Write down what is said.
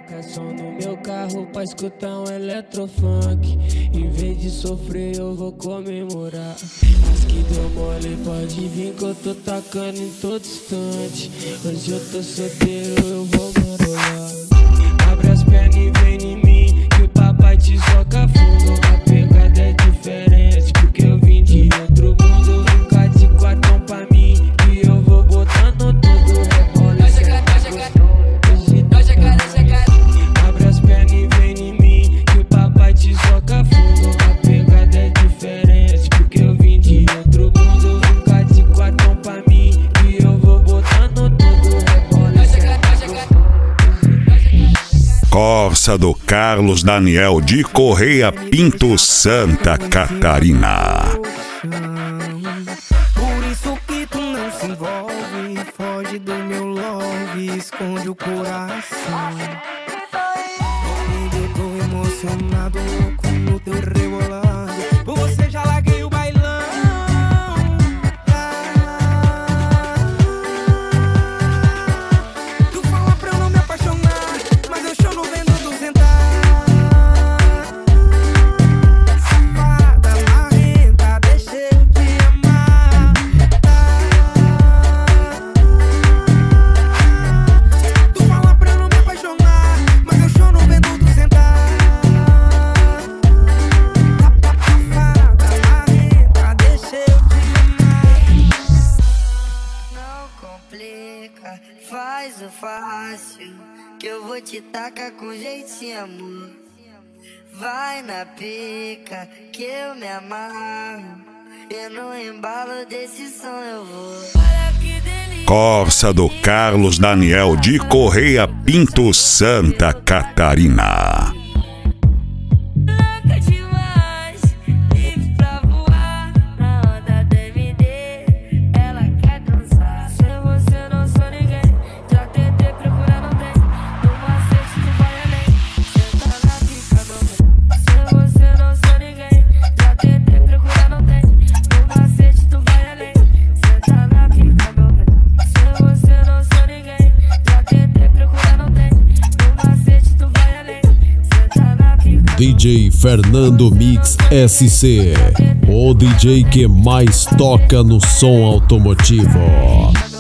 Taca som no meu carro pra escutar um eletrofunk. Em vez de sofrer eu vou comemorar. Mas que deu mole, pode vir que eu tô tacando em todo instante. Hoje eu tô solteiro, eu vou marolar. Abre as pernas e vem em mim, que o papai te soca fundo. A pegada é diferente, porque eu vim de outro mundo. Nunca de quatão pra mim, e eu vou botando tudo. Rebola, abre as pernas e vem em mim, que o papai te soca fundo. A pegada é diferente, porque eu vim de outro mundo. Nunca de quatão pra mim, e eu vou botando tudo. Rebola, Corsa do Carlos Daniel de Correia Pinto, Santa Catarina. Por isso que tu não se envolve, foge do meu love, esconde o coração. Baby, tô emocionado, louco no teu rebolado. Por você já larguei o bailão. Tu fala pra eu não me apaixonar, mas eu choro vendo tu sentar. Safada, marrenta, deixa eu te amar. Tu fala pra eu não me apaixonar, mas eu choro vendo tu sentar. Safada, marrenta, deixa eu te amar. Não complica, faz o fácil, que eu vou te tacar com jeito sem amor. Vai na pica, que eu me amarro, e no embalo desse som eu vou. Olha que delícia. Corsa do Carlos Daniel de Correia Pinto, Santa Catarina. Louca demais, livre pra voar na onda do MD. Ela quer dançar, sem você não sou ninguém. Já tentei procurar, não tem. No macete tu vai além, senta na pica, meu bem. Sem você não sou ninguém. Já tentei procurar, não tem. No macete tu vai além, senta na pica, meu bem. Sem você não sou ninguém. Já tentei procurar, não tem. No macete tu vai além, senta na pica. DJ Fernando Mix SC, o DJ que mais toca no som automotivo.